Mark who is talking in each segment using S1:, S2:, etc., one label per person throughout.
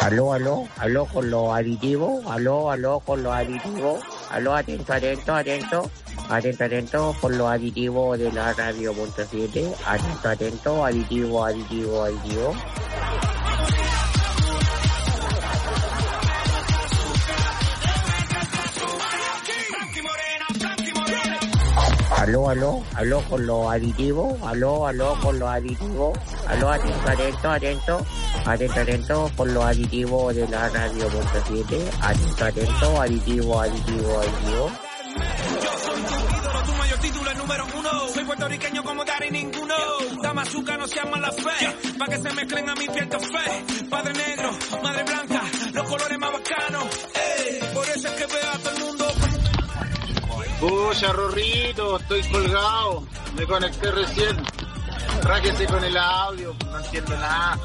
S1: Aló con los aditivos, aló con los aditivos, aló, atento, con los aditivos de la radio.7, atento, aditivo. Aló con los aditivos, aló con los aditivos, aló, atento, con los aditivos de la radio.7, atento, aditivo.
S2: Yo soy tu ídolo, tu mayor título, el número 1. Soy puertorriqueño como Dari ninguno. Dama azúcar, no sean mala fe, pa' que se mezclen a mi piel café. Padre negro, madre blanca, los colores más bacanos. Ey, por eso es que veo a todo el mundo.
S3: Pucha, Rorrito, estoy colgado. Me conecté recién. Ráquese con el audio, no entiendo nada.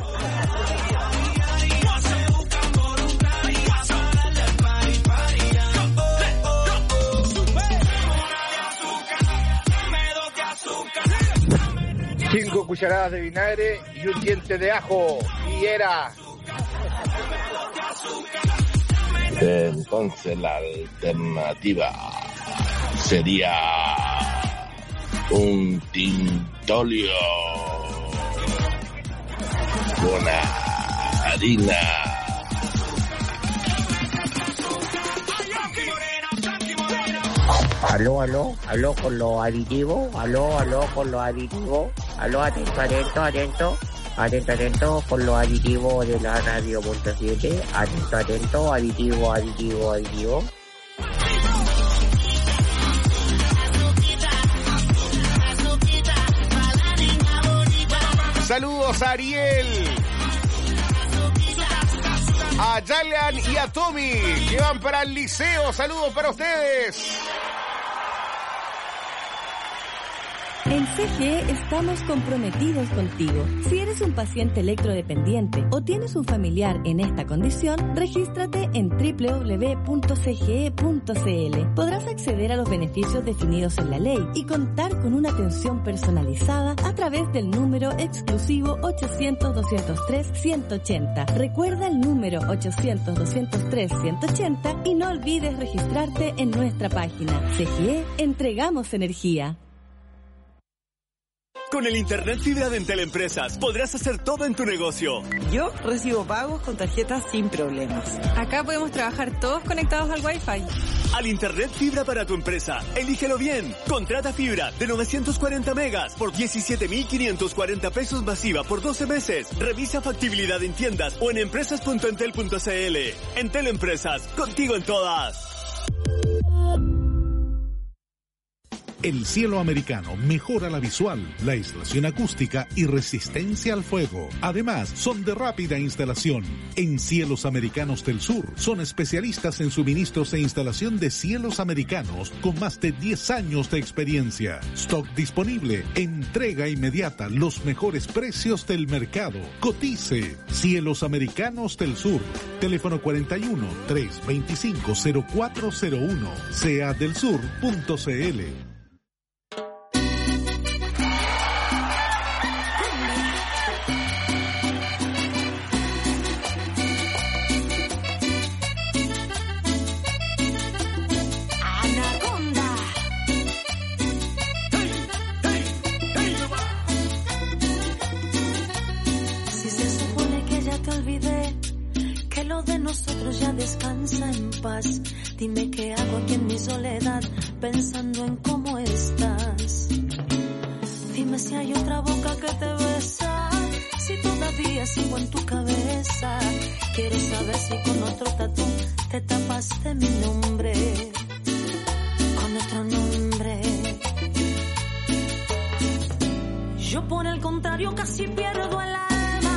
S4: Cinco cucharadas de vinagre y un diente de ajo. Y era.
S5: Entonces la alternativa sería un tintolio con harina.
S1: Aló con los aditivos, aló con los aditivos, aló, atento, con los aditivos de la radio.7, atento, aditivo.
S6: Saludos a Ariel, a Yalan y a Tommy, que van para el liceo. Saludos para ustedes.
S7: En CGE estamos comprometidos contigo. Si eres un paciente electrodependiente o tienes un familiar en esta condición, regístrate en www.cge.cl. Podrás acceder a los beneficios definidos en la ley y contar con una atención personalizada a través del número exclusivo 800-203-180. Recuerda el número 800-203-180 y no olvides registrarte en nuestra página. CGE, entregamos energía.
S8: Con el Internet Fibra de Entel Empresas podrás hacer todo en tu negocio.
S9: Yo recibo pagos con tarjetas sin problemas.
S10: Acá podemos trabajar todos conectados al Wi-Fi.
S8: Al Internet Fibra para tu empresa, elígelo bien. Contrata fibra de 940 megas por 17.540 pesos masiva por 12 meses. Revisa factibilidad en tiendas o en empresas.entel.cl. Entel Empresas, contigo en todas.
S11: El cielo americano mejora la visual, la aislación acústica y resistencia al fuego. Además, son de rápida instalación. En Cielos Americanos del Sur, son especialistas en suministros e instalación de cielos americanos con más de 10 años de experiencia. Stock disponible, entrega inmediata, los mejores precios del mercado. Cotice. Cielos Americanos del Sur. Teléfono 41-325-0401. seadelsur.cl.
S12: Descansa en paz, dime qué hago aquí en mi soledad, pensando en cómo estás. Dime si hay otra boca que te besa, si todavía sigo en tu cabeza. Quiero saber si con otro tatú te tapaste mi nombre, con otro nombre. Yo por el contrario casi pierdo el alma.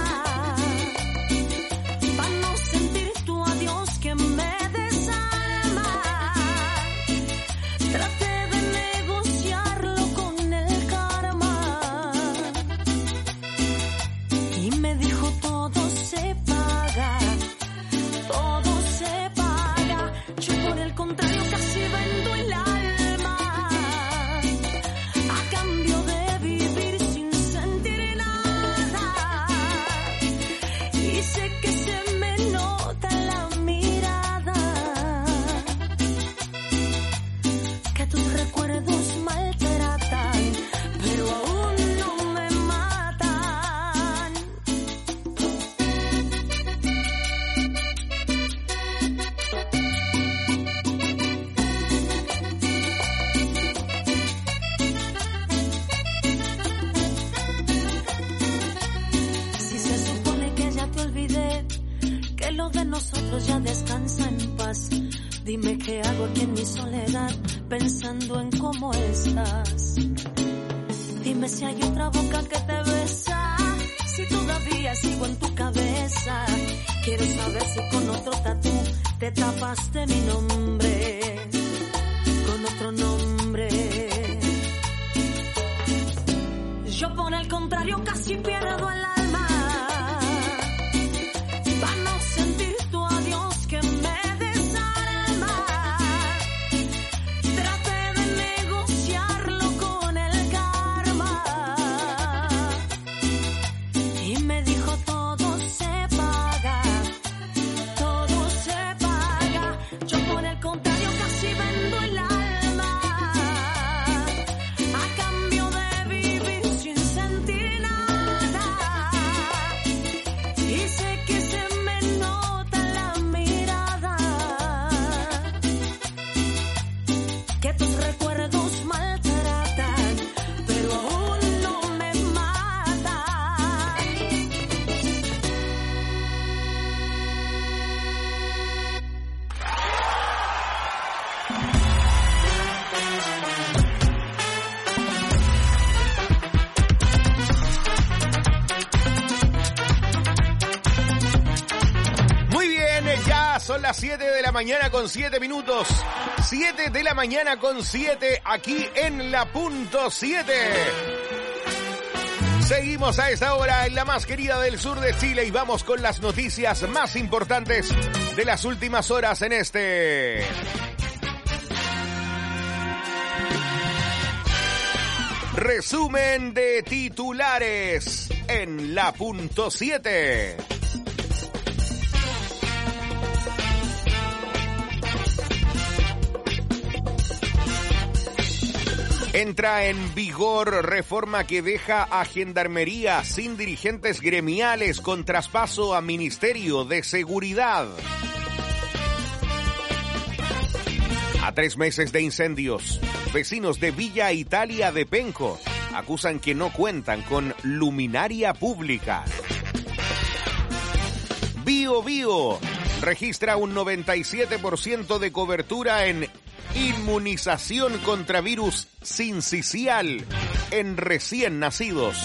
S12: Que me desalma, traté de negociarlo con el karma y me dijo todo se paga, yo por el contrario casi vendo el alma a cambio de vivir sin sentir nada y sé que se me que lo de nosotros ya descansa en paz. Dime qué hago aquí en mi soledad, pensando en cómo estás. Dime si hay otra boca que te besa, si todavía sigo en tu cabeza. Quiero saber si con otro tatú te tapaste mi nombre, con otro nombre. Yo por el contrario casi pierdo el alma, para no sentir tu adiós que me desarma. Traté de negociarlo con el karma y me dijo todo se paga, todo se paga. Yo por el contrario casi vendo el alma a cambio de vivir sin sentir nada. Y sé que se me nota en la mirada que tus recuerdos maltratan, pero aún no me matan.
S6: Muy bien, ya son las 7 de la mañana con 7 minutos. 7 de la mañana con 7 aquí en la punto 7. Seguimos a esta hora en la más querida del sur de Chile y vamos con las noticias más importantes de las últimas horas en este resumen de titulares en la punto 7. Entra en vigor reforma que deja a Gendarmería sin dirigentes gremiales con traspaso a Ministerio de Seguridad. A 3 meses de incendios, vecinos de Villa Italia de Penco acusan que no cuentan con luminaria pública. Bio Bio registra un 97% de cobertura en inmunización contra virus sincicial en recién nacidos.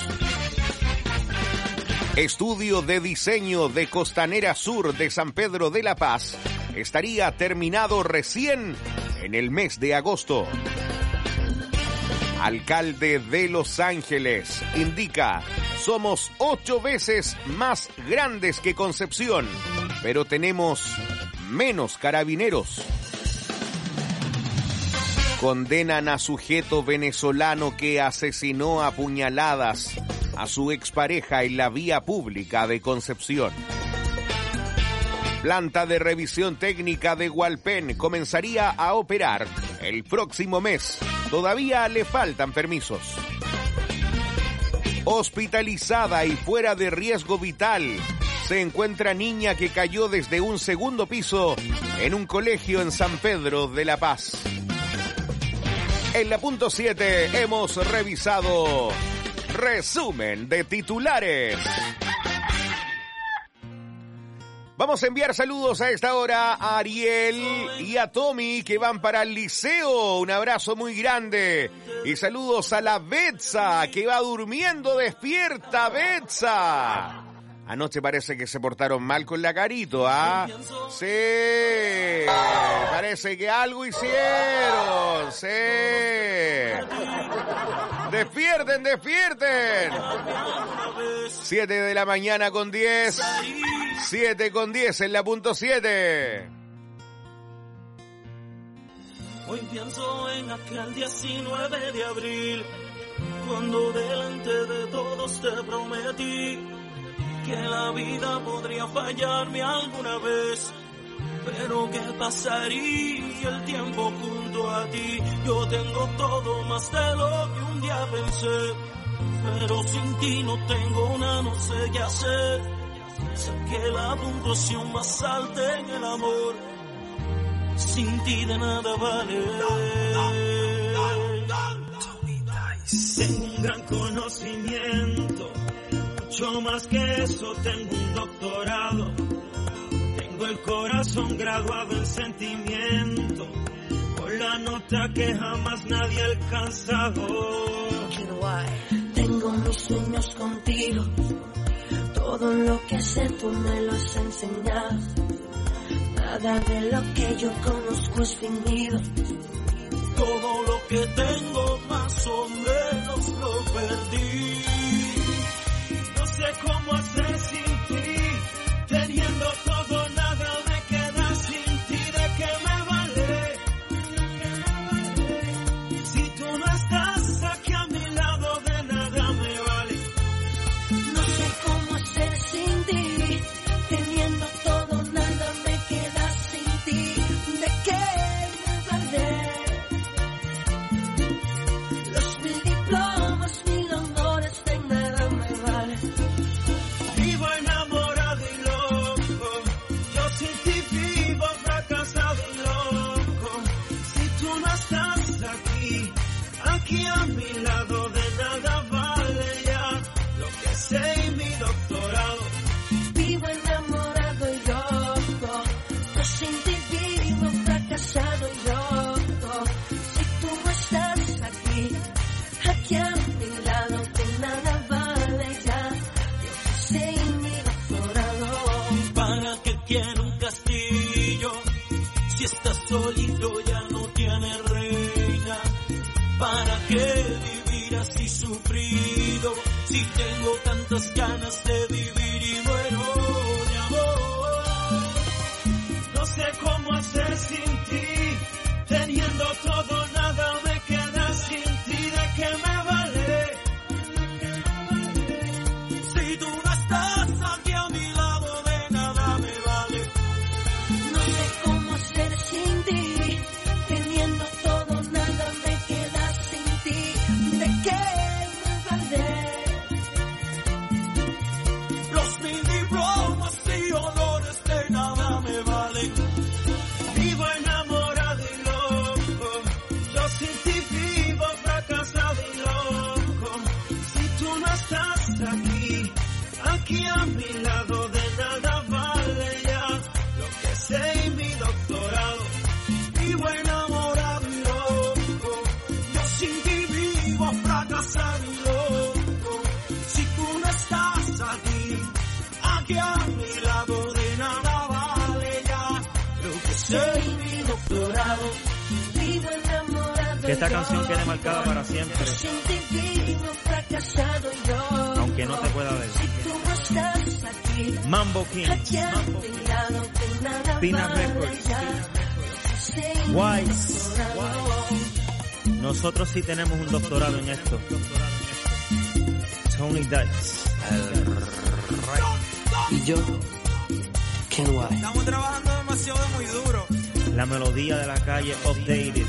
S6: Estudio de diseño de Costanera Sur de San Pedro de la Paz estaría terminado recién en el mes de agosto. Alcalde de Los Ángeles indica: somos 8 veces más grandes que Concepción, pero tenemos menos carabineros. Condenan a sujeto venezolano que asesinó a puñaladas a su expareja en la vía pública de Concepción. Planta de revisión técnica de Hualpén comenzaría a operar el próximo mes. Todavía le faltan permisos. Hospitalizada y fuera de riesgo vital, se encuentra niña que cayó desde un segundo piso en un colegio en San Pedro de la Paz. En la punto 7 hemos revisado resumen de titulares. Vamos a enviar saludos a esta hora a Ariel y a Tommy que van para el liceo. Un abrazo muy grande. Y saludos a la Betsa que va durmiendo despierta. Betsa. Anoche parece que se portaron mal con la Carito, ¿ah? Sí, parece que algo hicieron, sí. ¡Despierten, despierten! 7 de la mañana con 10, 7 con 10 en la punto 7.
S13: Hoy pienso en aquel 19 de abril, cuando delante de todos te prometí que la vida podría fallarme alguna vez, pero ¿qué pasaría el tiempo junto a ti? Yo tengo todo más de lo que un día pensé, pero sin ti no tengo nada, no sé qué hacer. Sé que la puntuación más alta en el amor sin ti de nada vale. Tengo un gran conocimiento, mucho más que eso, tengo un doctorado. corazón graduado en sentimiento, por la nota que jamás nadie ha alcanzado.
S12: Tengo mis sueños contigo, todo lo que sé tú me lo has enseñado. Nada de lo que yo conozco es fingido.
S13: Todo lo que tengo más o menos lo perdí. No sé cómo hacer sin ti, teniendo todo nada me queda sin ti. ¿De qué me vale? Si tú no estás aquí a mi lado, de nada me vale.
S12: No sé cómo hacer sin ti, teniendo todo nada me queda sin ti. ¿De qué me vale? Los 1000 diplomas, 1000 honores, de nada me vale.
S13: Vivo enamorado y loco, yo sin ti vivo fracasado y loco. Si tú no estás aquí a mi lado, de nada vale ya lo que sé y mi doctorado.
S12: Vivo enamorado y loco, yo sin ti vivo fracasado y loco. Si tú no estás aquí a mi lado, de nada vale ya lo que sé y mi doctorado.
S13: ¿Para qué quiero un castillo si estás solito ya no tiene reina? ¿Para qué vivir así sufrido si tengo tantas ganas de vivir y muero de amor? No sé cómo hacer sin ti, teniendo todo nada me queda sin ti. ¿De qué me vale? Si tú no estás aquí a mi lado, de nada me vale.
S12: No sé cómo hacer sin ti, teniendo todo nada me queda sin ti. ¿De qué me vale?
S13: Los 1000 diplomas y honores, de nada me valen. Vivo enamorado y loco, yo sin ti vivo fracasado y loco. Si tú no estás aquí a mi lado, de nada vale ya lo que sé y mi doctorado. Vivo enamorado y loco, yo sin ti vivo fracasado y loco. Si tú no estás aquí a mi lado, de nada vale ya lo que sé y mi doctorado.
S12: Vivo enamorado
S14: Que esta
S12: y
S14: canción quede
S12: loco,
S14: marcada para siempre,
S12: yo sin ti vivo fracasado y loco.
S14: aunque no te pueda ver.
S12: Si tú no estás aquí
S14: Mambo King,
S12: aquí a mi lado, de nada
S14: Pina
S12: vale
S14: Records,
S12: ya lo que sé y mi
S14: Wise.
S12: doctorado.
S14: Nosotros sí tenemos un doctorado en esto. Tony Dice.
S15: Y yo, Ken White.
S2: Estamos trabajando demasiado muy duro.
S14: La melodía de la calle updated.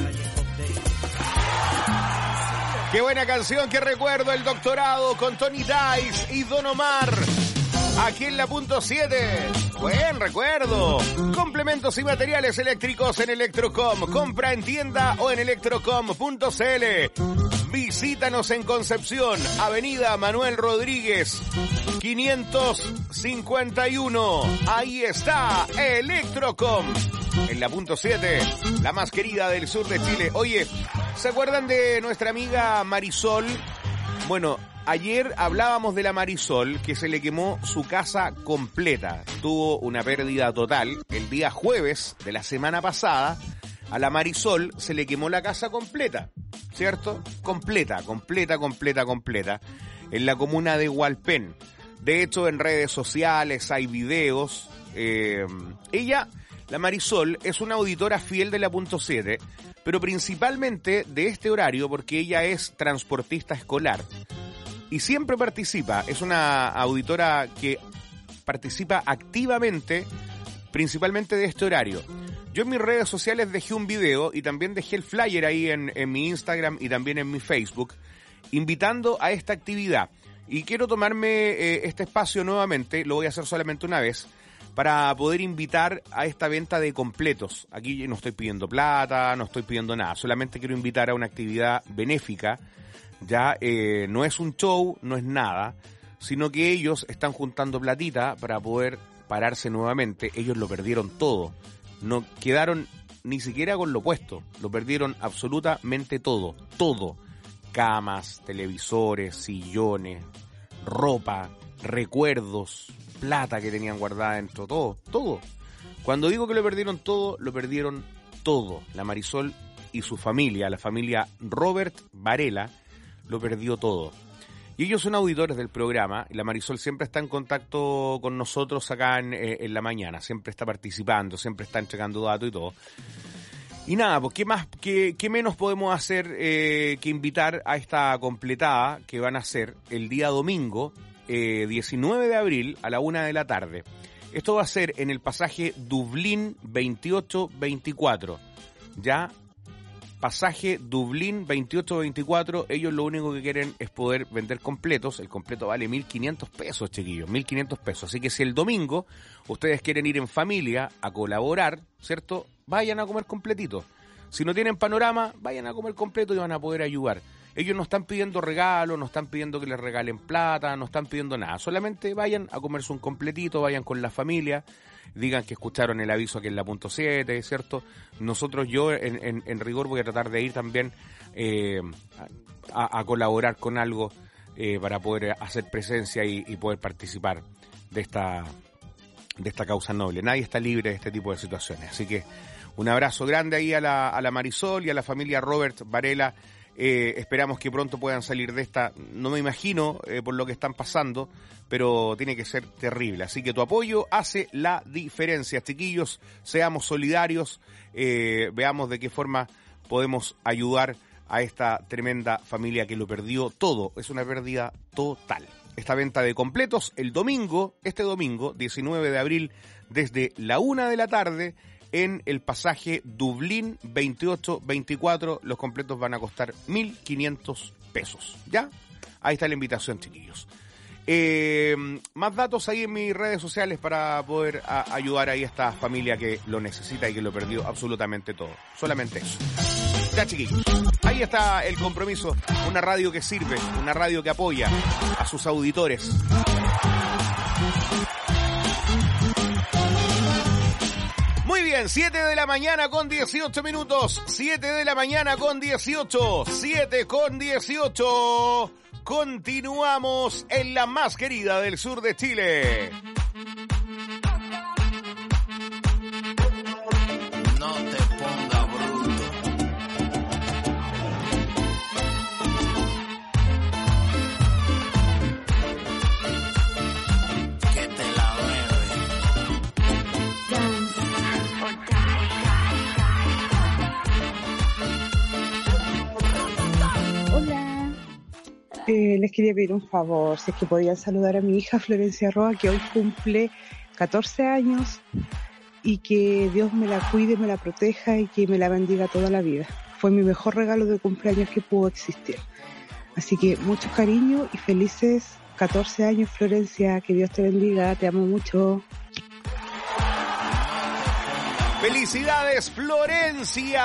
S6: Qué buena canción, que recuerdo, el doctorado con Tony Dice y Don Omar. Aquí en la punto 7. Buen recuerdo. Complementos y materiales eléctricos en Electrocom. Compra en tienda o en electrocom.cl. Visítanos en Concepción, Avenida Manuel Rodríguez, 551. Ahí está, Electrocom. En la punto 7, la más querida del sur de Chile. Oye, ¿se acuerdan de nuestra amiga Marisol? Bueno, ayer hablábamos de la Marisol, que se le quemó su casa completa. Tuvo una pérdida total. El día jueves de la semana pasada, a la Marisol se le quemó la casa completa, ¿cierto? Completa. En la comuna de Hualpén. De hecho, en redes sociales hay videos. Ella, la Marisol, es una auditora fiel de la punto 7, pero principalmente de este horario porque ella es transportista escolar. Y siempre participa, es una auditora que participa activamente, principalmente de este horario. Yo en mis redes sociales dejé un video y también dejé el flyer ahí en mi Instagram y también en mi Facebook, invitando a esta actividad. Y quiero tomarme este espacio nuevamente, lo voy a hacer solamente una vez, para poder invitar a esta venta de completos. Aquí no estoy pidiendo plata, no estoy pidiendo nada, solamente quiero invitar a una actividad benéfica. Ya no es un show, no es nada, sino que ellos están juntando platita para poder pararse nuevamente, ellos lo perdieron todo. No quedaron ni siquiera con lo puesto, lo perdieron absolutamente todo, todo. Camas, televisores, sillones, ropa, recuerdos, plata que tenían guardada dentro, todo, todo. Cuando digo que lo perdieron todo, lo perdieron todo. La Marisol y su familia, la familia Robert Varela, lo perdió todo. Y ellos son auditores del programa, y la Marisol siempre está en contacto con nosotros acá en la mañana, siempre está participando, siempre está entregando datos y todo. Y nada, pues qué menos podemos hacer que invitar a esta completada que van a hacer el día domingo, 19 de abril a la 1 de la tarde. Esto va a ser en el pasaje Dublín 2824, ¿ya? Pasaje Dublín 2824, ellos lo único que quieren es poder vender completos. El completo vale 1.500 pesos, chiquillos, 1.500 pesos. Así que si el domingo ustedes quieren ir en familia a colaborar, ¿cierto? Vayan a comer completito. Si no tienen panorama, vayan a comer completo y van a poder ayudar. Ellos no están pidiendo regalos, no están pidiendo que les regalen plata, no están pidiendo nada. Solamente vayan a comerse un completito, vayan con la familia, digan que escucharon el aviso aquí en la punto 7, ¿cierto? Nosotros, yo en rigor voy a tratar de ir también a colaborar con algo para poder hacer presencia y poder participar de esta causa noble. Nadie está libre de este tipo de situaciones. Así que un abrazo grande ahí a la Marisol y a la familia Robert Varela. Esperamos que pronto puedan salir de esta. No me imagino por lo que están pasando, pero tiene que ser terrible. Así que tu apoyo hace la diferencia, chiquillos. Seamos solidarios, veamos de qué forma podemos ayudar a esta tremenda familia que lo perdió todo. Es una pérdida total. Esta venta de completos este domingo, 19 de abril, desde la 1 de la tarde, en el pasaje Dublín 2824, los completos van a costar 1.500 pesos, ¿ya? Ahí está la invitación, chiquillos. Más datos ahí en mis redes sociales para poder ayudar ahí a esta familia que lo necesita y que lo perdió absolutamente todo. Solamente eso. Ya, chiquillos. Ahí está el compromiso. Una radio que sirve, una radio que apoya a sus auditores. Muy bien, 7 de la mañana con 18 minutos. 7 de la mañana con 18. 7 con 18. Continuamos en la más querida del sur de Chile.
S16: No te ponga bruto. Que te la
S17: Les quería pedir un favor, si es que podían saludar a mi hija Florencia Roa, que hoy cumple 14 años, y que Dios me la cuide, me la proteja y que me la bendiga toda la vida. Fue mi mejor regalo de cumpleaños que pudo existir. Así que mucho cariño y felices 14 años, Florencia, que Dios te bendiga, te amo mucho.
S6: ¡Felicidades, Florencia!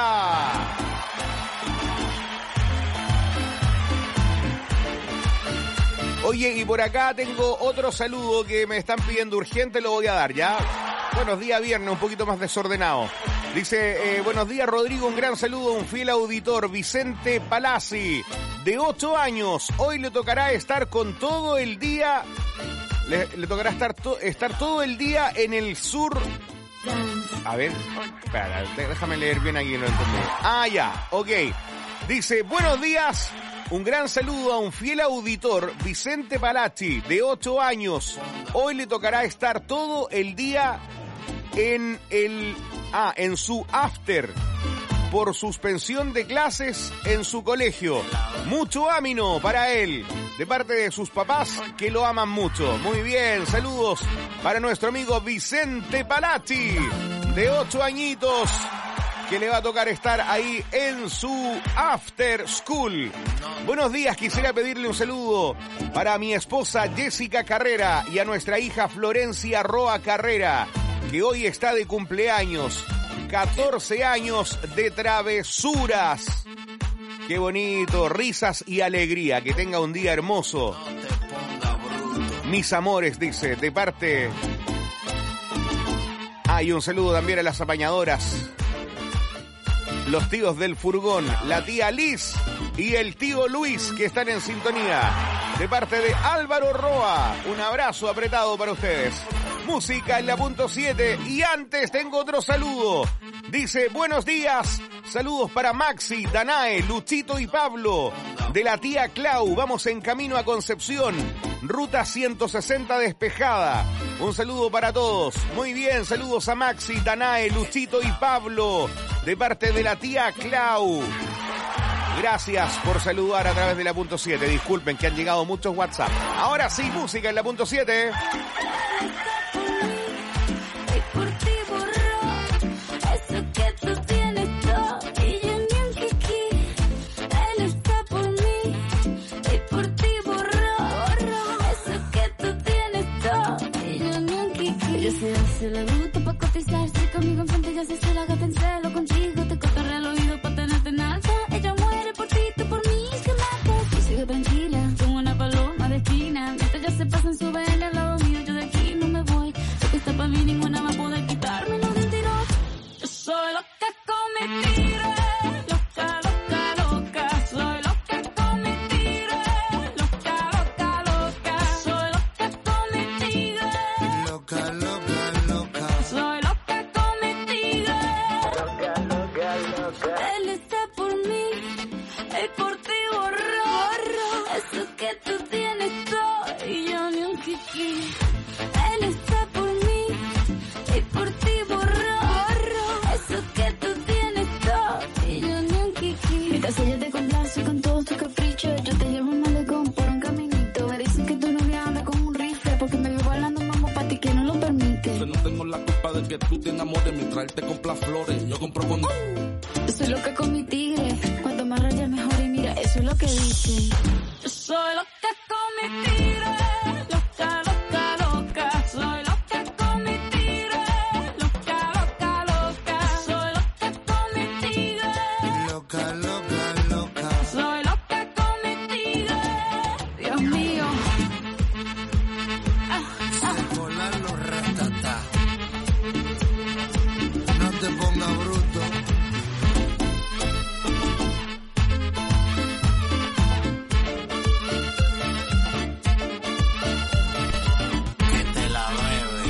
S6: Oye, y por acá tengo otro saludo que me están pidiendo urgente, lo voy a dar, ¿ya? Buenos días, viernes, un poquito más desordenado. Dice, buenos días, Rodrigo, un gran saludo a un fiel auditor, Vicente Palazzi, de 8 años. Hoy le tocará estar con todo el día, le tocará estar todo el día en el sur. A ver, espera, déjame leer bien aquí, no entendí. Ah, ya, ok. Dice, buenos días. Un gran saludo a un fiel auditor, Vicente Palazzi, de 8 años. Hoy le tocará estar todo el día en su after por suspensión de clases en su colegio. Mucho ánimo para él, de parte de sus papás que lo aman mucho. Muy bien, saludos para nuestro amigo Vicente Palazzi, de 8 añitos, que le va a tocar estar ahí en su after school. Buenos días, quisiera pedirle un saludo para mi esposa Jessica Carrera y a nuestra hija Florencia Roa Carrera, que hoy está de cumpleaños. 14 años de travesuras. Qué bonito, risas y alegría, que tenga un día hermoso. Mis amores, dice, de parte Y un saludo también a las apañadoras, los tíos del furgón, la tía Liz y el tío Luis, que están en sintonía. De parte de Álvaro Roa, un abrazo apretado para ustedes. Música en la punto 7. Y antes tengo otro saludo. Dice, buenos días. Saludos para Maxi, Danae, Luchito y Pablo. De la tía Clau, vamos en camino a Concepción. Ruta 160 despejada. Un saludo para todos. Muy bien, saludos a Maxi, Danae, Luchito y Pablo. De parte de la tía Clau. Gracias por saludar a través de la punto 7. Disculpen que han llegado muchos WhatsApp. Ahora sí, música en la punto 7.
S12: Se la bruto pa' cotizarse conmigo enfrente, ya se la gata en celo contigo, te cortaré el oído pa' tenerte en alta. Ella muere por ti, tú por mí, que matas. Tú sigue tranquila, como una paloma de esquina. Mientras ya se pasan, suben al lado mío, yo de aquí no me voy. Lo que está pa' mí, ninguna va a poder quitarme los mentirosos. Yo soy loca con mentiras.
S18: Que tú te enamores mientras traerte compra flores. Yo compro con...
S12: Yo soy loca con mi tigre. Cuanto más raya mejor. Y mira, eso es lo que dice. Yo soy loca con mi tigre. Loca, loca, loca. Soy loca con mi tigre. Loca, loca, loca. Soy loca con mi tigre.
S16: Loca, loca, loca.
S12: Soy loca con mi tigre. Dios mío.
S16: Se colan los ratatá. No te pongas bruto. Que te la bebe.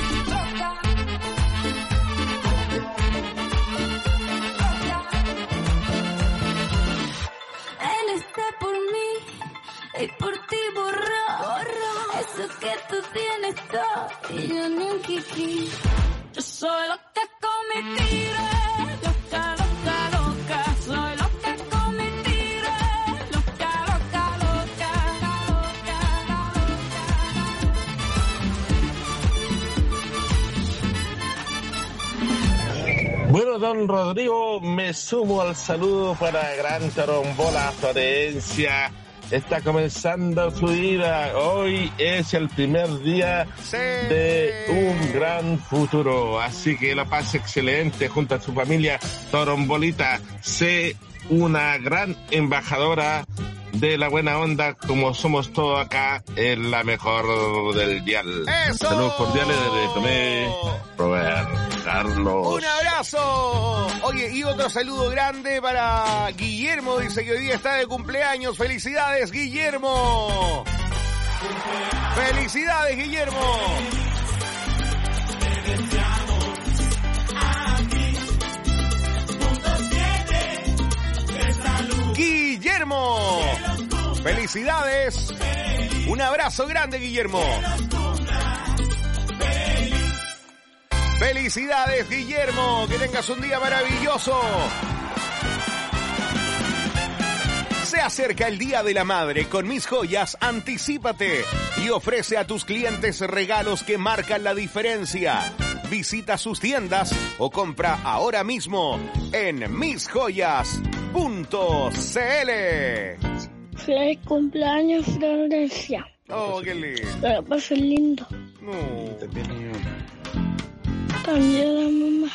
S12: Él está por mí y por ti borró. Eso que tú tienes todo y yo ni un kiki. Yo soy loca con mi tigre, loca, loca, loca. Soy loca con mi tigre, loca, loca, loca,
S5: Bueno, don Rodrigo, me sumo al saludo para Gran Tarombola Florencia. Está comenzando su vida. Hoy es el primer día de un gran futuro. Así que la pase excelente junto a su familia Torombolita. Sé una gran embajadora de la buena onda, como somos todos acá en la mejor del dial.
S6: ¡Eso!
S5: Saludos cordiales desde Tomé, Robert Carlos.
S6: ¡Un abrazo! Oye, y otro saludo grande para Guillermo, dice que hoy día está de cumpleaños. ¡Felicidades, Guillermo! ¡Felicidades, Guillermo! ¡Guillermo! ¡Felicidades! Un abrazo grande, Guillermo. ¡Felicidades, Guillermo! ¡Que tengas un día maravilloso! Se acerca el Día de la Madre. Con Mis Joyas, anticípate y ofrece a tus clientes regalos que marcan la diferencia. Visita sus tiendas o compra ahora mismo en misjoyas.cl.
S19: Feliz cumpleaños, Florencia.
S6: Oh, qué lindo.
S19: Que la pases lindo.
S6: No.
S19: También la mamá.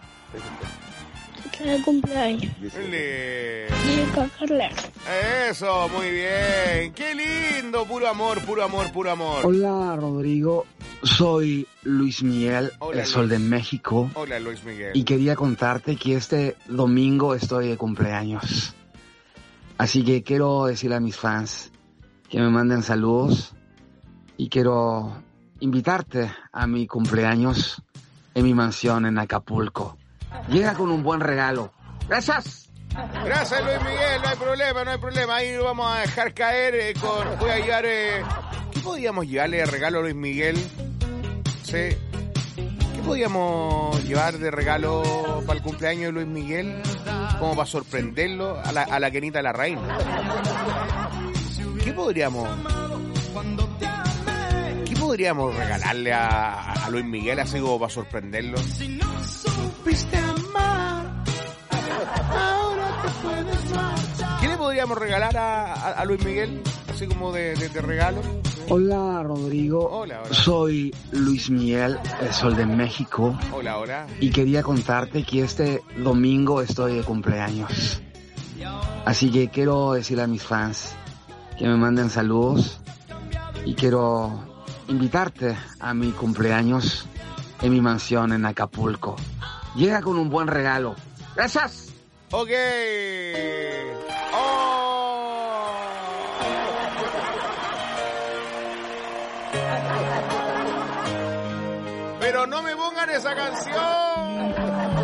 S19: Feliz cumpleaños. Y Carla.
S6: Eso, muy bien. Qué lindo. Puro amor, puro amor, puro amor.
S20: Hola, Rodrigo. Soy Luis Miguel,
S6: Hola,
S20: el Sol
S6: Luis.
S20: de México.
S6: Hola, Luis Miguel.
S20: Y quería contarte que este domingo estoy de cumpleaños. Así que quiero decirle a mis fans que me manden saludos y quiero invitarte a mi cumpleaños en mi mansión en Acapulco. Llega con un buen regalo. ¡Gracias!
S6: Gracias, Luis Miguel, no hay problema. Ahí lo vamos a dejar caer voy a llevar... ¿Qué podíamos llevarle de regalo a Luis Miguel? Sí. ¿Qué podíamos llevar de regalo para el cumpleaños de Luis Miguel? Como para sorprenderlo a la Kenita Larraín. ¿Qué podríamos regalarle a Luis Miguel así como para sorprenderlo? Si no supiste amar, ahora te puedes marchar. ¿Qué le podríamos regalar a Luis Miguel? Así como de regalo.
S20: Hola, Rodrigo.
S6: Hola.
S20: Soy Luis Miguel, el Sol de México.
S6: Hola.
S20: Y quería contarte que este domingo estoy de cumpleaños. Así que quiero decirle a mis fans que me manden saludos y quiero invitarte a mi cumpleaños en mi mansión en Acapulco. Llega con un buen regalo. ¡Gracias!
S6: Ok. Pero no me pongan esa canción.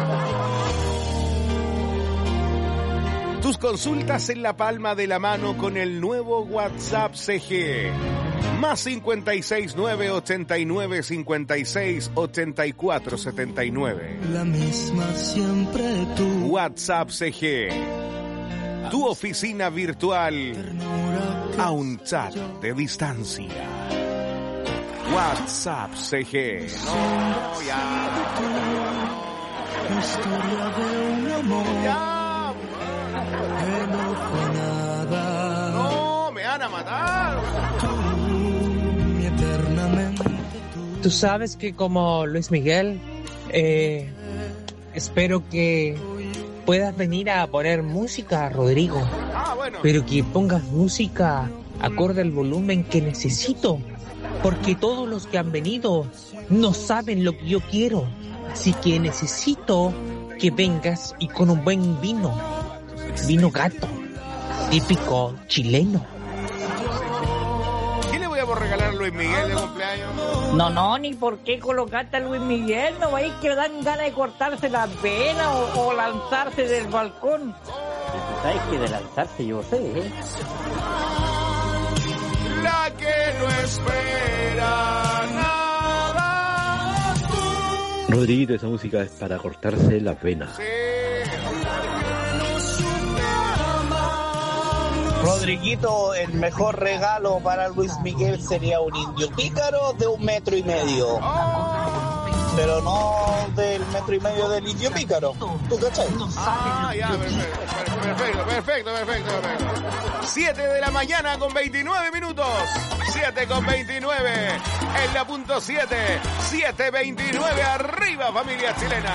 S6: Tus consultas en la palma de la mano con el nuevo WhatsApp CG. Más 569 89 56 84 79.
S13: La misma siempre tú.
S6: WhatsApp CG. Tu oficina virtual a un chat de distancia. WhatsApp CG. No, ya.
S13: La historia de un amor.
S6: Ya.
S13: Que no fue nada.
S6: No, me van a matar.
S13: Tú, mi eternamente tú.
S21: Tú sabes que como Luis Miguel, espero que puedas venir a poner música, Rodrigo.
S6: Bueno.
S21: Pero que pongas música acorde al volumen que necesito. Porque todos los que han venido no saben lo que yo quiero. Así que necesito que vengas y con un buen vino gato, típico chileno.
S6: ¿Qué le voy a regalar a Luis Miguel de cumpleaños?
S22: No, ni por qué colocaste a Luis Miguel. No vais que dan ganas de cortarse las venas o lanzarse del balcón. ¿Sabes que de lanzarse yo sé,
S6: La que no espera nada.
S23: Rodriguito, esa música es para cortarse las venas.
S6: Sí.
S24: Rodriguito, el mejor regalo para Luis Miguel sería un indio pícaro de 1,5 metros. Pero no del 1,5 metros del indio pícaro. ¿Tú cachai?
S6: Ya, perfecto. 7 de la mañana con 29 minutos. 7:29 en la punto 7. 7:29 arriba, familia chilena.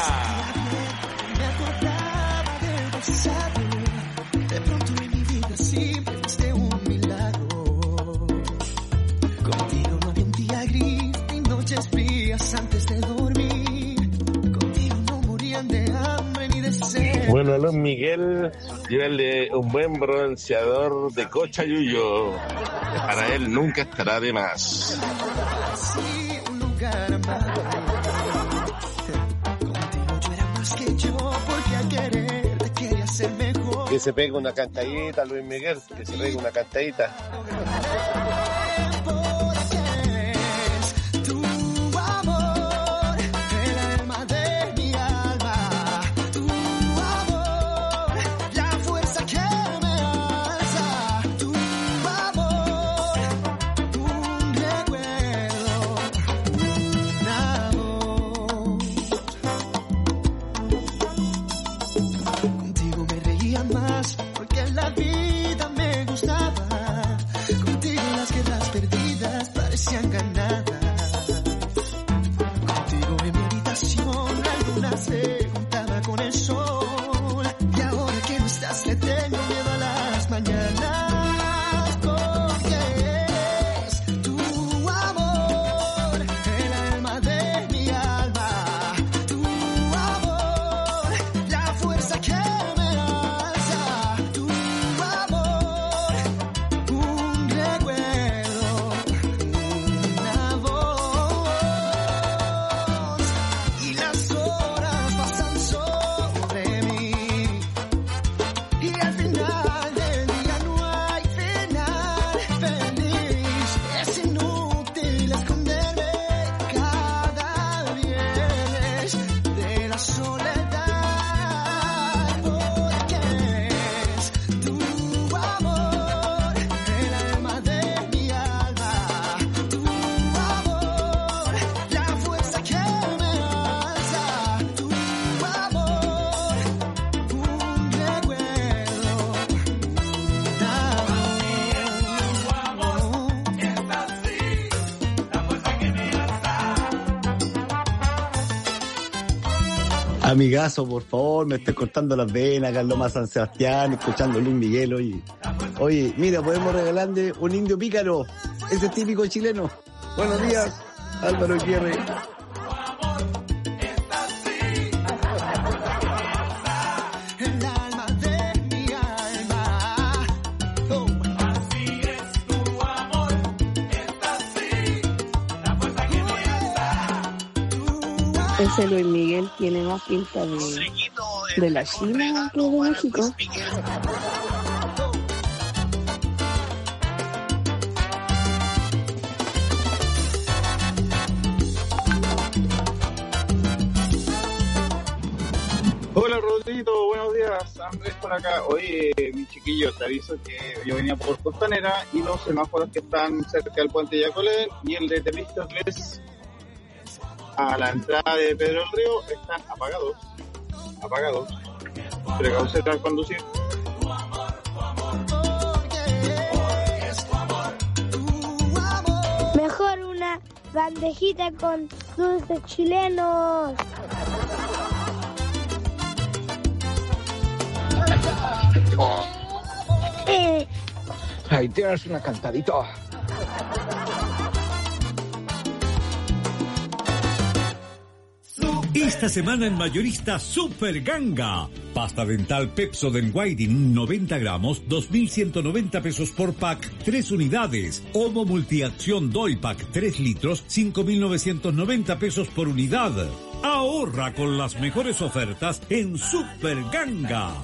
S13: De pronto en mi vida siempre fuiste un milagro. Contigo no había un día gris ni noches frías antes de dormir. Contigo no morían de hambre ni de sed.
S5: Bueno, a Luis Miguel, llévale un buen bronceador de Cochayuyo. Para él nunca estará de más.
S13: Sí, un lugar amado. Contigo yo era más que yo, porque al quererte quería ser mejor.
S25: Que se pegue una cantadita, Luis Miguel, que se pegue una cantadita.
S1: Amigazo, por favor, me estoy cortando las venas, acá en Loma San Sebastián, escuchando Luis Miguel. Oye, mira, podemos regalarle un indio pícaro, ese típico chileno. Buenos días, Álvaro Guerre.
S19: Ese Luis Miguel tiene más pinta de la China que de México.
S3: Hola Rodriguito, buenos días, Andrés por acá. Oye, mi chiquillo, te aviso que yo venía por Costanera y los semáforos que están cerca del puente Yacolén y el de Temístocles a la entrada de Pedro del Río están apagados. Precaución al conducir.
S19: Mejor una bandejita con dulces chilenos.
S20: Ahí tienes una cantadita.
S4: Esta semana en Mayorista Super Ganga. Pasta dental Pepsodent Whitening 90 gramos, 2.190 pesos por pack, 3 unidades. Omo Multiacción Doypack 3 litros, 5.990 pesos por unidad. Ahorra con las mejores ofertas en Super Ganga.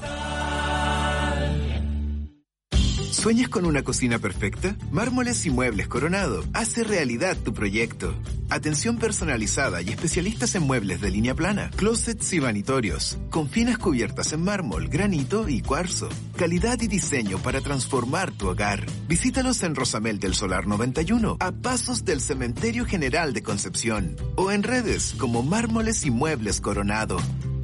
S7: ¿Sueñas con una cocina perfecta? Mármoles y Muebles Coronado hace realidad tu proyecto. Atención personalizada y especialistas en muebles de línea plana, closets y vanitorios, con finas cubiertas en mármol, granito y cuarzo. Calidad y diseño para transformar tu hogar. Visítalos en Rosamel del Solar 91, a pasos del Cementerio General de Concepción, o en redes como Mármoles y Muebles Coronado.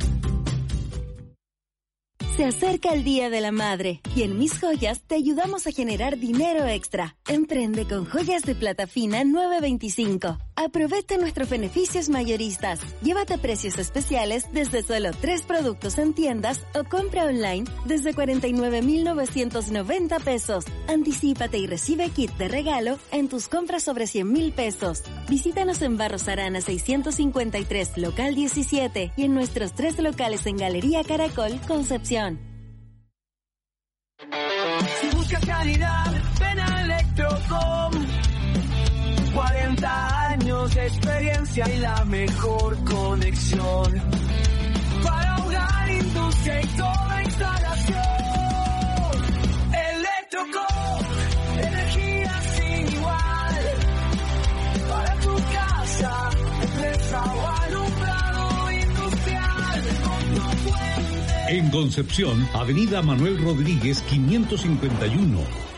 S9: Se acerca el Día de la Madre y en Mis Joyas te ayudamos a generar dinero extra. Emprende con joyas de plata fina 925. Aprovecha nuestros beneficios mayoristas. Llévate precios especiales desde solo 3 productos en tiendas o compra online desde 49.990 pesos. Anticípate y recibe kit de regalo en tus compras sobre 100,000 pesos. Visítanos en Barros Arana 653, local 17 y en nuestros 3 locales en Galería Caracol, Concepción.
S2: Si buscas calidad, ven a Electrocom. 40 años de experiencia y la mejor conexión para hogar, industria y toda instalación. Electrocom, energía sin igual para tu casa, empresa o alumbrado industrial.
S4: En Concepción, Avenida Manuel Rodríguez 551.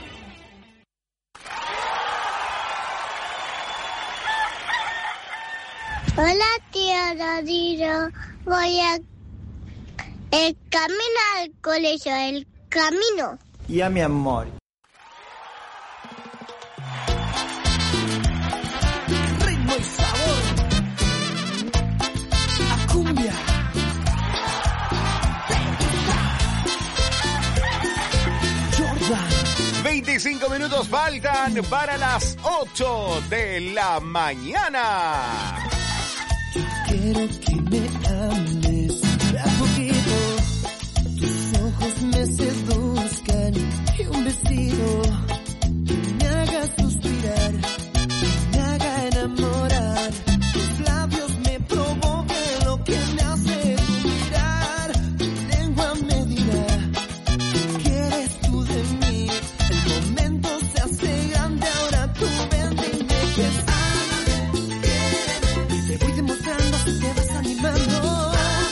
S19: Hola, tío Rodrigo. Voy a el camino al colegio, el camino.
S26: Ya, mi amor.
S2: Ritmo y sabor. A cumbia.
S6: 25 minutos faltan para las 8 de la mañana.
S2: Quiero que me ames de a poquito. Tus ojos me seduzcan y un vestido que me haga suspirar, me haga enamorar. Tus labios me provoquen lo que me hace mirar. Tu lengua me dirá que eres tú de mí. El momento se hace grande, ahora tú ven, dime que te voy demostrando si te vas animando.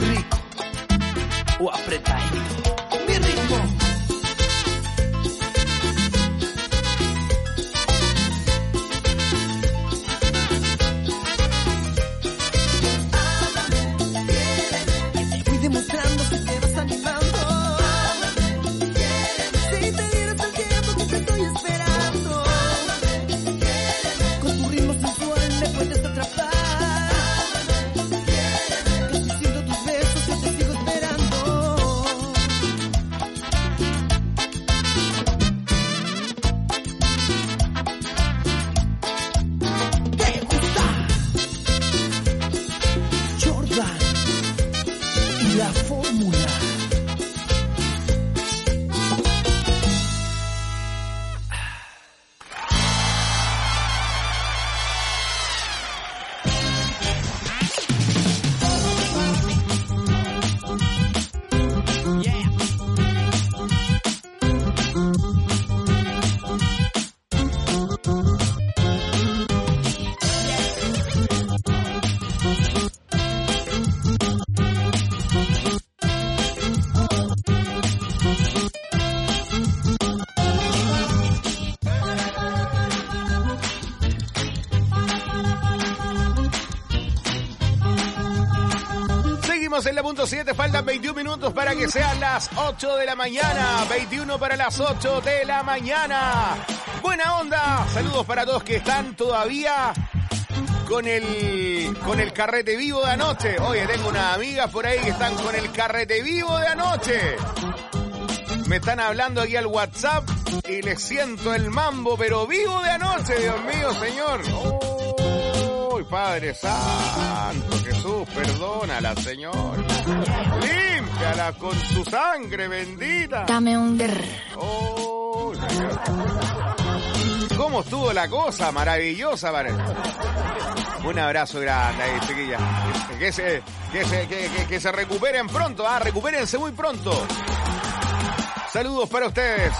S2: rico o apretadito. Mi ritmo. Fui demostrando que te vas animando. Si te dieras el tiempo que te estoy esperando. Con tu ritmo sensual me puedes atrapar. Casi siento tus besos, yo te sigo esperando. ¿Te gusta? Jordan y la fórmula. Seguimos en la punto 7, faltan 21 minutos para que sean las 8 de la mañana, 21 para las 8 de la mañana. Buena onda, saludos para todos que están todavía con el carrete vivo de anoche. Oye, tengo unas amigas por ahí que están con el carrete vivo de anoche. Me están hablando aquí al WhatsApp y les siento el mambo, pero vivo de anoche, Dios mío, Señor. ¡Uy, Padre Santo! Jesús, perdónala, Señor. Límpiala con su sangre bendita.
S8: Dame un...
S6: ¡Oh, Señor! ¿Cómo estuvo la cosa? Maravillosa, parece. Un abrazo grande ahí, chiquilla. Que se recuperen pronto, recupérense muy pronto. Saludos para ustedes.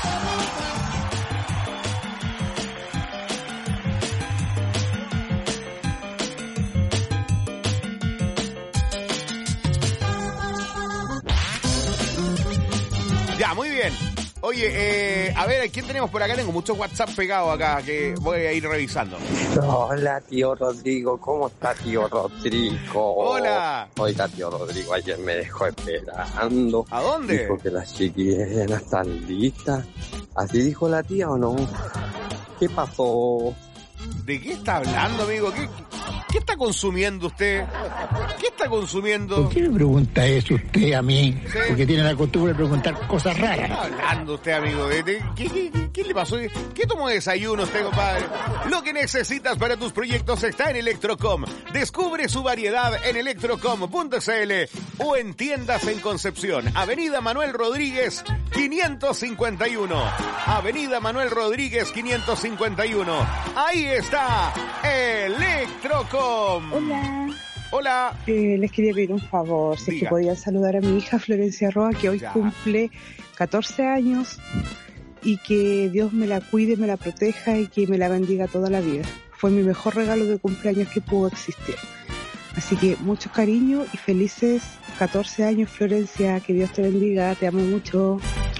S6: Ya, muy bien. Oye, a ver, ¿quién tenemos por acá? Tengo muchos WhatsApp pegados acá que voy a ir revisando.
S10: Hola, tío Rodrigo. ¿Cómo está, tío Rodrigo?
S6: Hola.
S10: Oiga, tío Rodrigo, ayer me dejó esperando.
S6: ¿A dónde?
S10: Dijo que las chiquillas ya están listas. ¿Así dijo la tía o no? ¿Qué pasó?
S6: ¿De qué está hablando, amigo? ¿Qué está consumiendo usted? ¿Qué está consumiendo?
S11: ¿Por qué me pregunta eso usted a mí?
S6: ¿Sí?
S11: Porque tiene la costumbre de preguntar cosas
S6: ¿Qué
S11: raras.
S6: está hablando usted, amigo? ¿Qué le pasó? ¿Qué tomó de desayuno usted, compadre? Lo que necesitas para tus proyectos está en Electrocom. Descubre su variedad en electrocom.cl o en tiendas en Concepción. Avenida Manuel Rodríguez, 551. Avenida Manuel Rodríguez, 551. Ahí está Electrocom.
S17: Hola.
S6: Hola.
S17: Les quería pedir un favor, si es que podían saludar a mi hija Florencia Roa, que hoy cumple 14 años, y que Dios me la cuide, me la proteja y que me la bendiga toda la vida. Fue mi mejor regalo de cumpleaños que pudo existir. Así que mucho cariño y felices 14 años, Florencia, que Dios te bendiga, te amo mucho.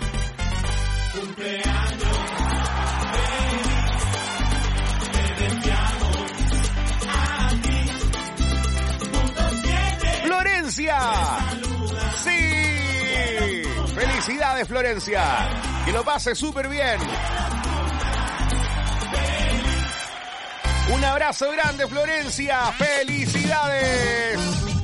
S6: ¡Florencia! ¡Sí! ¡Felicidades, Florencia! Que lo pase súper bien. Un abrazo grande, Florencia. ¡Felicidades!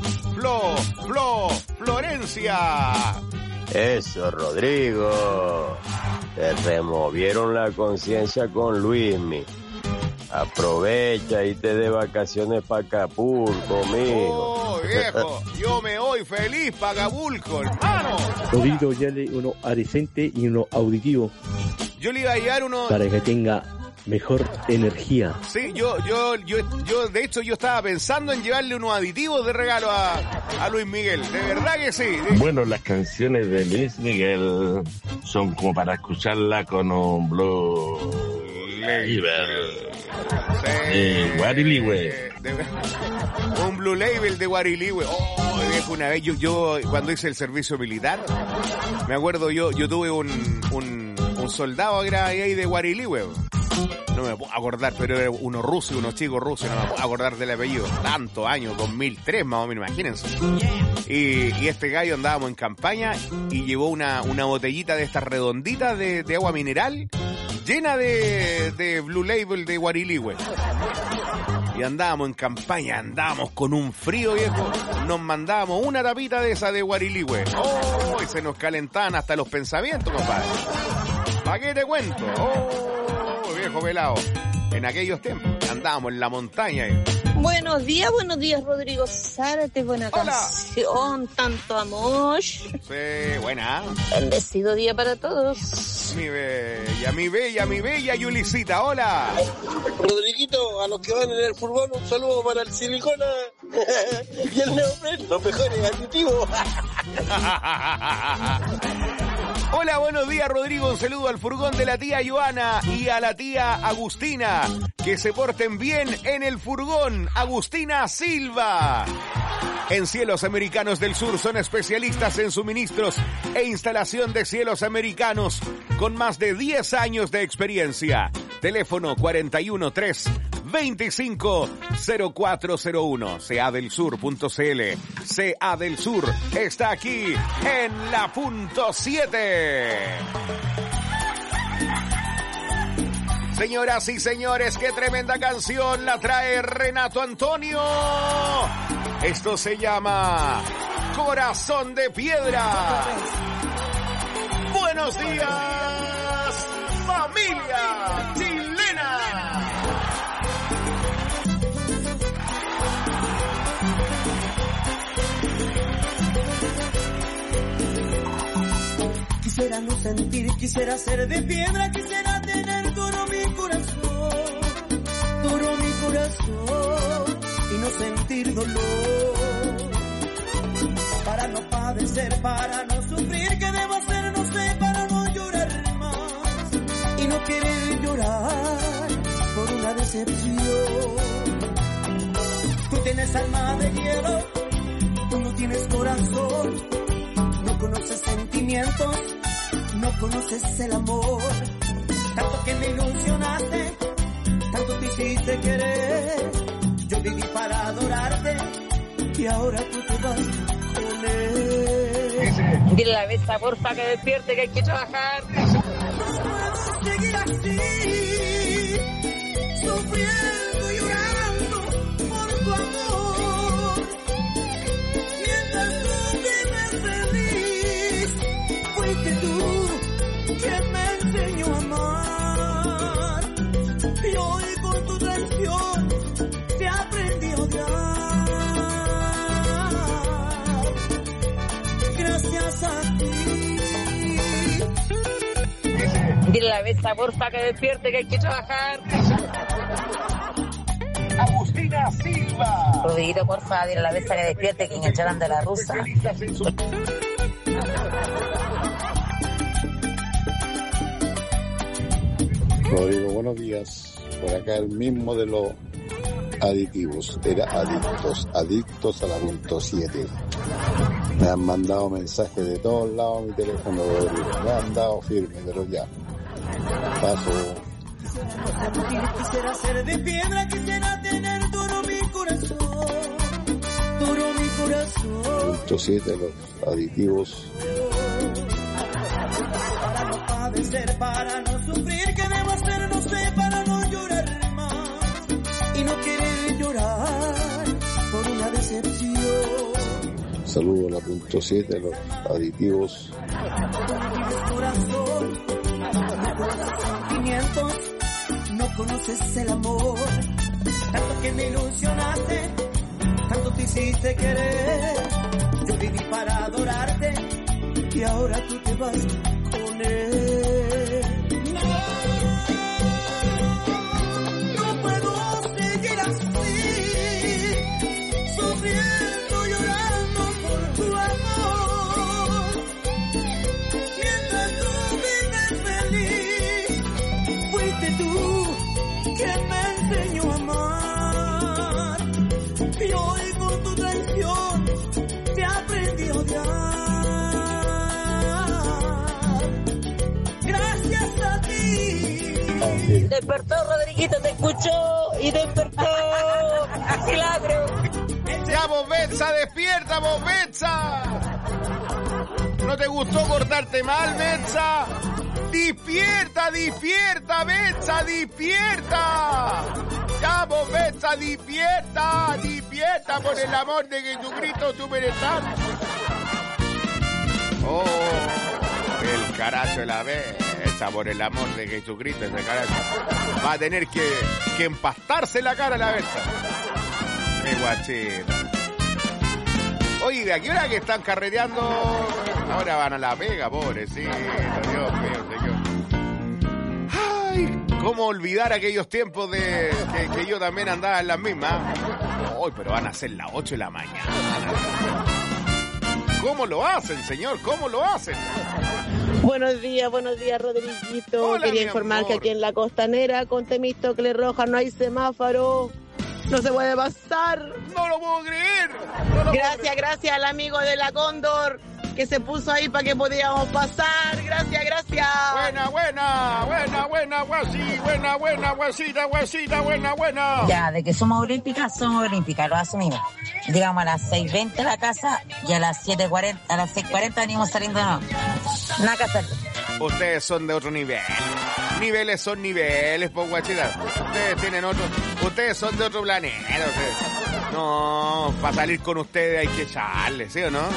S6: Florencia.
S14: Eso, Rodrigo. Te removieron la conciencia con Luismi. Aprovecha y te dé vacaciones para Acapulco, mijo.
S6: Oh, viejo, yo me voy feliz para Acapulco, hermano.
S23: Rodrigo, ya le uno adicente y uno auditivo.
S6: Yo le iba a llevar uno...
S23: Para que tenga mejor energía.
S6: Sí, yo de hecho yo estaba pensando en llevarle unos aditivos de regalo a Luis Miguel, de verdad que sí.
S5: Bueno, las canciones de Luis Miguel son como para escucharla con un Blue Label.
S6: Sí,
S5: Guariligüe.
S6: un Blue Label de Guariligüe. Oh, viejo, una vez yo cuando hice el servicio militar, me acuerdo yo tuve un soldado que era ahí de Guariligüe. No me puedo acordar, pero era unos rusos, unos chicos rusos, no me puedo acordar del apellido. Tantos años, 2003 más o menos, imagínense. Y este gallo andábamos en campaña y llevó una botellita de estas redonditas de agua mineral llena de Blue Label de Guariligüe. Y andábamos en campaña, andábamos con un frío, viejo. Nos mandábamos una tapita de esa de Guariligüe. ¡Oh! Y se nos calentaban hasta los pensamientos, compadre. ¿Para qué te cuento? ¡Oh! Viejo pelado. En aquellos tiempos andábamos en la montaña.
S8: Buenos días, Rodrigo Zárate. Buena canción, tanto amor.
S6: Sí, buena.
S8: Bendecido día para todos.
S6: Mi bella Yulisita, hola.
S25: Rodriguito, a los que van en el furgón, un saludo para el silicona y el neopren, los mejores aditivos.
S6: Hola, buenos días, Rodrigo. Un saludo al furgón de la tía Joana y a la tía Agustina. Que se porten bien en el furgón. Agustina Silva. En Cielos Americanos del Sur son especialistas en suministros e instalación de cielos americanos con más de 10 años de experiencia. Teléfono 413-250401. CADelSur.cl. CA del Sur está aquí en la punto 7. Señoras y señores, qué tremenda canción la trae Renato Antonio. Esto se llama Corazón de Piedra. Buenos días, familia chilena.
S13: Quisiera no sentir, quisiera ser de piedra, quisiera tener todo mi corazón y no sentir dolor. Para no padecer, para no sufrir, ¿qué debo hacer? No sé, para no llorar más y no querer llorar por una decepción. Tú tienes alma de hielo, tú no tienes corazón, no conoces sentimientos, no conoces el amor. Tanto que me ilusionaste, tanto te hiciste querer. Yo viví para adorarte y ahora tú te vas con él.
S22: Dile a la Besa, porfa, que despierte, que hay que trabajar.
S13: No puedo seguir así, sufriendo y llorando por tu amor. Mientras tú vives feliz, fuiste tú quien me enseñó a amar. Y hoy con tu traición te aprendí a odiar. Gracias a ti.
S22: Dile a la Besa, porfa, que despierte, que hay que trabajar.
S6: Agustina Silva.
S22: Rodriguito, porfa, dile a la Besa que despierte, que engancharan de la rusa.
S12: Rodrigo, buenos días. Por acá el mismo de los aditivos. Era adictos a la punto 7. Me han mandado mensajes de todos lados a mi teléfono, Rodrigo. Me han dado firme, pero ya. Paso.
S13: Quisiera ser de piedra, quisiera tener todo mi corazón.
S12: Punto 7, los aditivos.
S13: Para no padecer, para no sufrir, ¿qué debo hacer? No sé, para no llorar más y no querer llorar por una decepción.
S12: Saludo a la punto 7, los aditivos.
S13: Corazón, no conoces sentimientos, no conoces el amor. Tanto que me ilusionaste, tanto te hiciste querer. Yo viví para adorarte y ahora tú te vas con él. No puedo seguir así, sufriendo, llorando por tu amor. Mientras tú vives feliz, fuiste tú quien me enseñó a amar. Y hoy con tu traición te
S8: Despertó, Rodriguito, te escuchó y despertó. Milagro.
S6: Ya, vos, Betsa, despierta, vos, Betsa. ¿No te gustó cortarte mal, Betsa? ¡Despierta, despierta, Betsa, despierta! ¡Ya, vos, Betsa, despierta! ¡Despierta, por el amor de Jesucristo superstar! ¡Oh! El carajo de la Betsa, por el amor de Jesucristo, ese carajo. Va a tener que empastarse la cara la Betsa. ¡Qué guachita! Oye, ¿de qué hora que están carreteando? Ahora van a la pega, pobrecito, Dios mío, señor. Ay, cómo olvidar aquellos tiempos de que yo también andaba en las mismas. Ay, pero van a ser las 8 de la mañana. ¿Cómo lo hacen, señor? ¿Cómo lo hacen?
S8: Buenos días, Rodriguito.
S6: Hola,
S8: quería informar
S6: amor.
S8: que aquí en la Costanera, con Temístocle Roja, no hay semáforo. No se puede pasar.
S6: No lo puedo creer.
S8: Gracias al amigo de la Cóndor que se puso ahí para que podíamos pasar. Gracias.
S6: Buena, guasita, buena.
S22: Ya, de que somos olímpicas, lo asumimos. Llegamos a las 6:20 a la casa y a las 7:40, a las 6:40 venimos saliendo de nuevo. Nada que hacer.
S6: Ustedes son de otro nivel. Niveles son niveles, pues, guachita. Ustedes son de otro planeta. No, para salir con ustedes hay que echarle, ¿sí o no?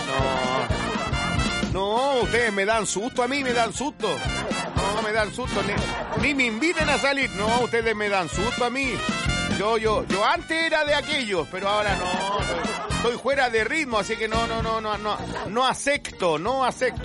S6: No, ustedes me dan susto, a mí me dan susto. No, me dan susto, ni me inviten a salir. No, ustedes me dan susto a mí. Yo antes era de aquellos, pero ahora no. Estoy fuera de ritmo, así que no acepto. No.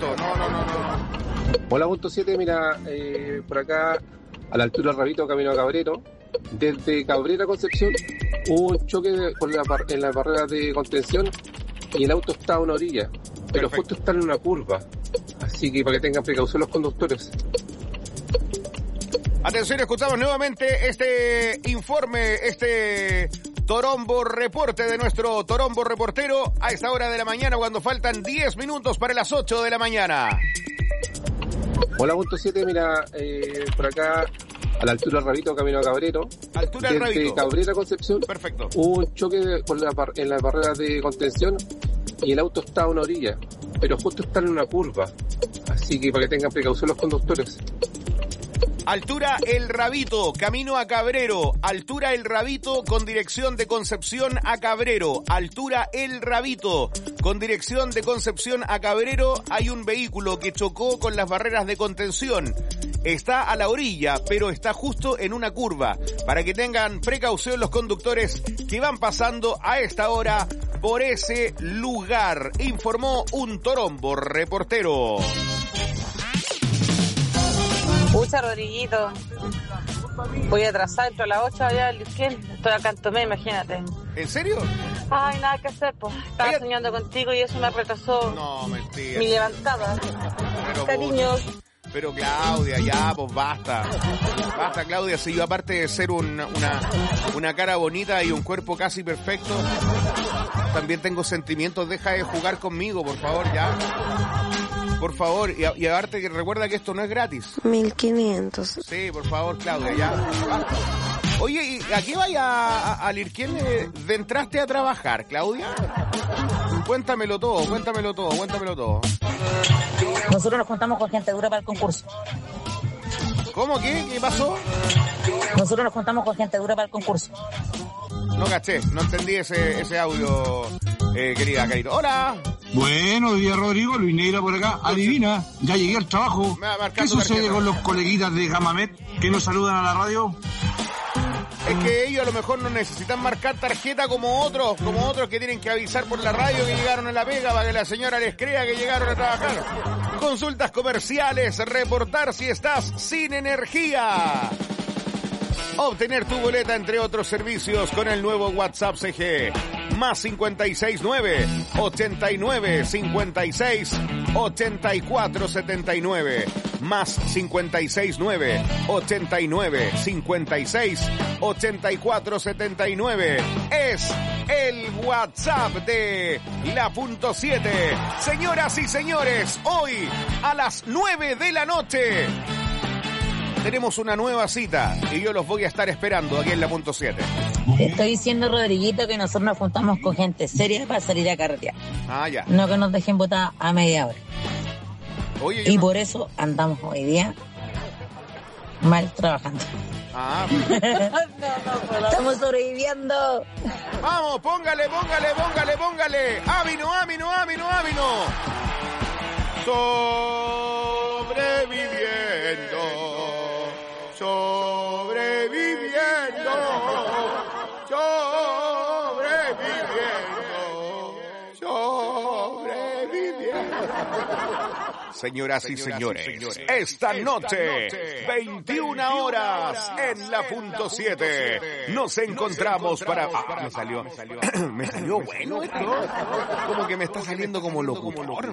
S15: Hola, punto 7, mira, por acá, a la altura del Rabito, camino a Cabrero, desde Cabrera a Concepción, hubo un choque en las barreras de contención y el auto está a una orilla, pero justo está en una curva, así que para que tengan precaución los conductores.
S6: Atención, escuchamos nuevamente este informe, este Torombo reporte de nuestro Torombo reportero a esta hora de la mañana cuando faltan 10 minutos para las 8 de la mañana.
S15: Hola, punto 7, mira, por acá, a la altura del Rabito, camino a Cabrero, desde Cabrera a Concepción,
S6: perfecto.
S15: Hubo un choque en las barreras de contención y el auto está a una orilla, pero justo está en una curva, así que para que tengan precaución los conductores.
S6: Altura El Rabito, camino a Cabrero. Altura El Rabito con dirección de Concepción a Cabrero. Altura El Rabito con dirección de Concepción a Cabrero. Hay un vehículo que chocó con las barreras de contención. Está a la orilla, pero está justo en una curva. Para que tengan precaución los conductores que van pasando a esta hora por ese lugar. Informó un Torombo reportero.
S22: Pucha, Rodriguito. Voy a atrasar dentro a las 8 allá al Luquén. Estoy acá en Tomé, imagínate.
S6: ¿En serio?
S22: Ay, nada que hacer, pues. Estaba soñando contigo y eso me retrasó.
S6: No, mentira.
S22: Mi levantada. Cariños.
S6: Pero Claudia, ya, pues basta. Basta, Claudia. Si yo, aparte de ser una cara bonita y un cuerpo casi perfecto, también tengo sentimientos. Deja de jugar conmigo, por favor, ya. Por favor, y aparte que recuerda que esto no es gratis.
S8: 1500.
S6: Sí, por favor, Claudia, ya. Basta. Oye, ¿y a qué vaya al Irquén entraste a trabajar, Claudia? Cuéntamelo todo.
S22: Nosotros nos juntamos con gente dura para el concurso.
S6: ¿Cómo? ¿Qué pasó?
S22: Nosotros nos juntamos con gente dura para el concurso.
S6: No caché, no entendí ese audio, querida Carito. ¡Hola!
S16: Buenos días, Rodrigo. Luis Neira por acá. Adivina, ya llegué al trabajo. ¿Qué sucede con los coleguitas de Gamamet que nos saludan a la radio?
S6: Es que ellos a lo mejor no necesitan marcar tarjeta como otros que tienen que avisar por la radio que llegaron a la pega para que la señora les crea que llegaron a trabajar. Consultas comerciales, reportar si estás sin energía. Obtener tu boleta, entre otros servicios, con el nuevo WhatsApp CG. Más 569 89 56 84 79. Más 569 89 56 84 79. Es el WhatsApp de la punto 7. Señoras y señores, hoy a las 9 de la noche tenemos una nueva cita y yo los voy a estar esperando aquí en la punto 7.
S22: Te estoy diciendo, Rodriguito, que nosotros nos juntamos con gente seria para salir a carretear.
S6: Ah, ya.
S22: No que nos dejen botar a media hora.
S6: Oye,
S22: y por eso andamos hoy día mal trabajando.
S6: Ah.
S22: Estamos sobreviviendo.
S6: Vamos, póngale. Ávino. Señoras y señores, esta noche, 21 horas en la punto 7, nos encontramos para... me salió bueno esto. Como que me está saliendo como locutor.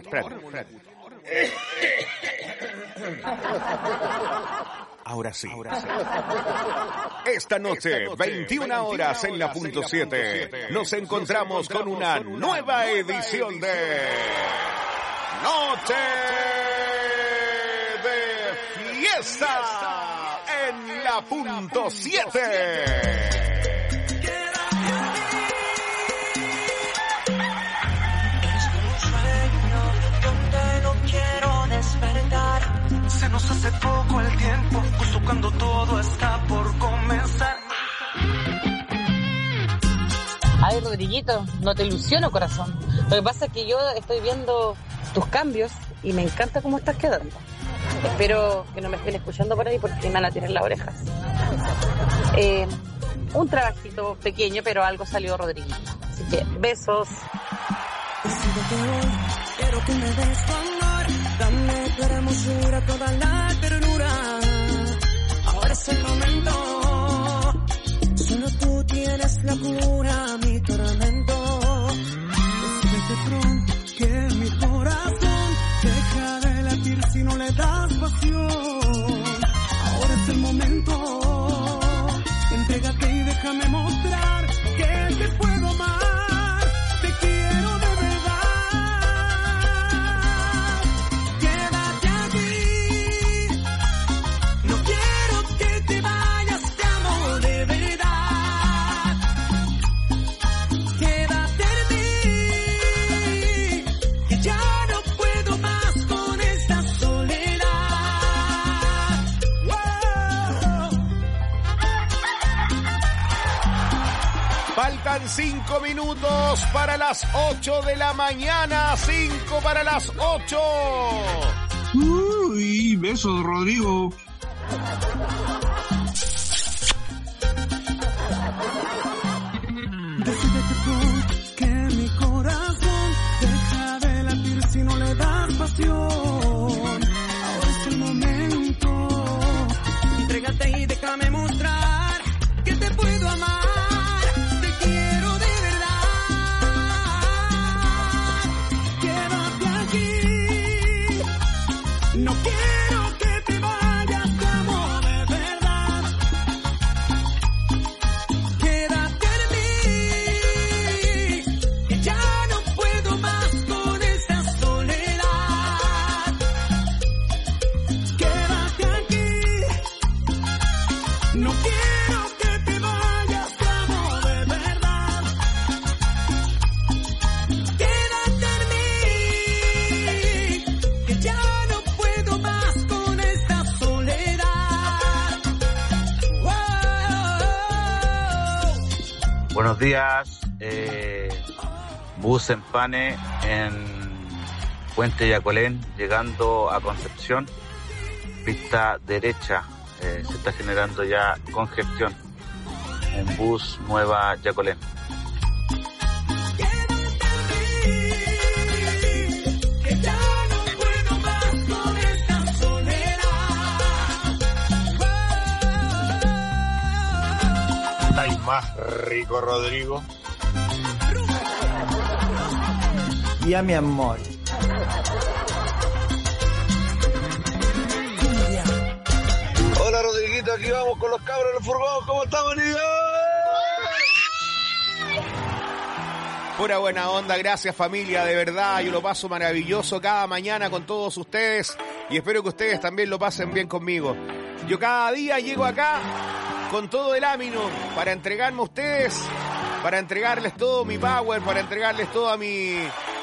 S6: Ahora sí. Esta noche, 21 horas en la punto 7, nos encontramos con una nueva edición de Noche de Fiesta en la punto 7.
S13: Se nos hace poco el tiempo, justo cuando todo está por comenzar.
S22: Ay, Rodriguito, no te ilusiono, corazón. Lo que pasa es que yo estoy viendo tus cambios y me encanta cómo estás quedando. Espero que no me estén escuchando por ahí porque me van a tirar las orejas. Un trabajito pequeño, pero algo salió, Rodriguito. Así que, besos.
S13: Quiero que me des tu amor, dame tu hermosura, toda la ternura. Ahora es el momento, solo tú tienes la cura, mi tormento. Decídete pronto que mi corazón deja de latir si no le das pasión. Ahora es el momento, entrégate y déjame mostrar que te puedo amar. Te quiero de verdad. Quédate aquí. No quiero que te vayas, te amo de verdad. Quédate en mí, que ya no puedo más con esta soledad. Wow.
S6: Faltan 5 minutos para las 8 de la mañana. 5 para las 8.
S16: Uy, besos, Rodrigo.
S13: Decídete tú que mi corazón deja de latir si no le das pasión. Ahora es el momento, entrégate y déjame mostrar que te puedo amar. Te quiero de verdad. Quédate aquí. No quiero que te vayas, te amo de verdad. Quédate en mí, que ya no puedo más con esta soledad. Quédate aquí. No quiero que te vayas, te amo de verdad. Quédate en mí, que ya no puedo más con esta soledad. Wow.
S1: Buenos días, bus en Pane en Puente Yacolén, llegando a Concepción, pista derecha, se está generando ya congestión en bus Nueva Yacolén.
S13: Que ya no puedo más con esta soledad.
S3: ¿Estáis más rico, Rodrigo?
S18: Ya, mi amor.
S25: Hola, Rodriguito, aquí vamos con los cabros en el furgón. ¿Cómo estamos, niños?
S6: Pura buena onda, gracias familia, de verdad, yo lo paso maravilloso cada mañana con todos ustedes y espero que ustedes también lo pasen bien conmigo. Yo cada día llego acá con todo el ánimo para entregarme a ustedes, para entregarles todo mi power, para entregarles toda mi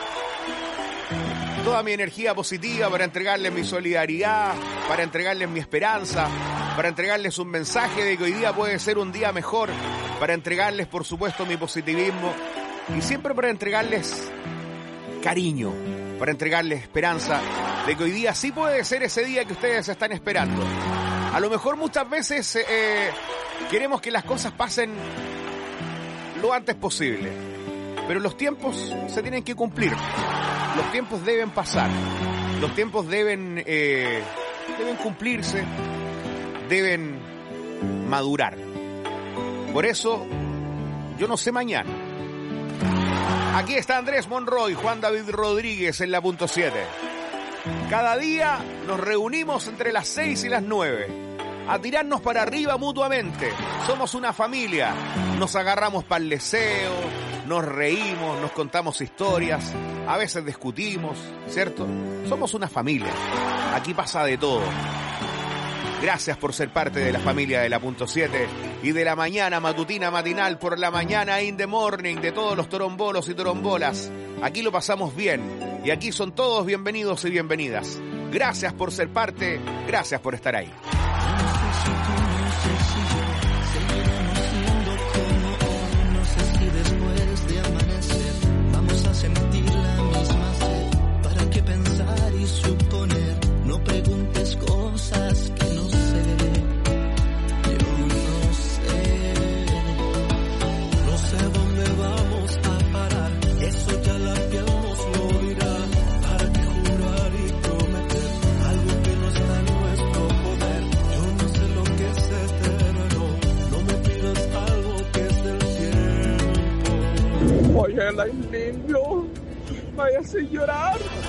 S6: energía positiva, para entregarles mi solidaridad, para entregarles mi esperanza, para entregarles un mensaje de que hoy día puede ser un día mejor, para entregarles, por supuesto, mi positivismo y siempre para entregarles cariño, para entregarles esperanza de que hoy día sí puede ser ese día que ustedes están esperando. A lo mejor muchas veces queremos que las cosas pasen lo antes posible, pero los tiempos se tienen que cumplir. Los tiempos deben pasar, los tiempos deben cumplirse, deben madurar. Por eso, yo no sé mañana. Aquí está Andrés Monroy, Juan David Rodríguez en la punto 7. Cada día nos reunimos entre las 6 y las 9 a tirarnos para arriba mutuamente. Somos una familia, nos agarramos para el deseo, nos reímos, nos contamos historias, a veces discutimos, ¿cierto? Somos una familia, aquí pasa de todo. Gracias por ser parte de la familia de la punto 7 y de la mañana matutina matinal por la mañana in the morning de todos los torombolos y torombolas. Aquí lo pasamos bien y aquí son todos bienvenidos y bienvenidas. Gracias por ser parte, gracias por estar ahí.
S2: No preguntes cosas que no sé, yo no sé dónde vamos a parar, eso ya la piel nos lo dirá, para que jurar y prometer algo que no está en nuestro poder, yo no sé lo que es eterno, no me pidas algo que es del tiempo.
S25: Oye, la indio, váyase a llorar.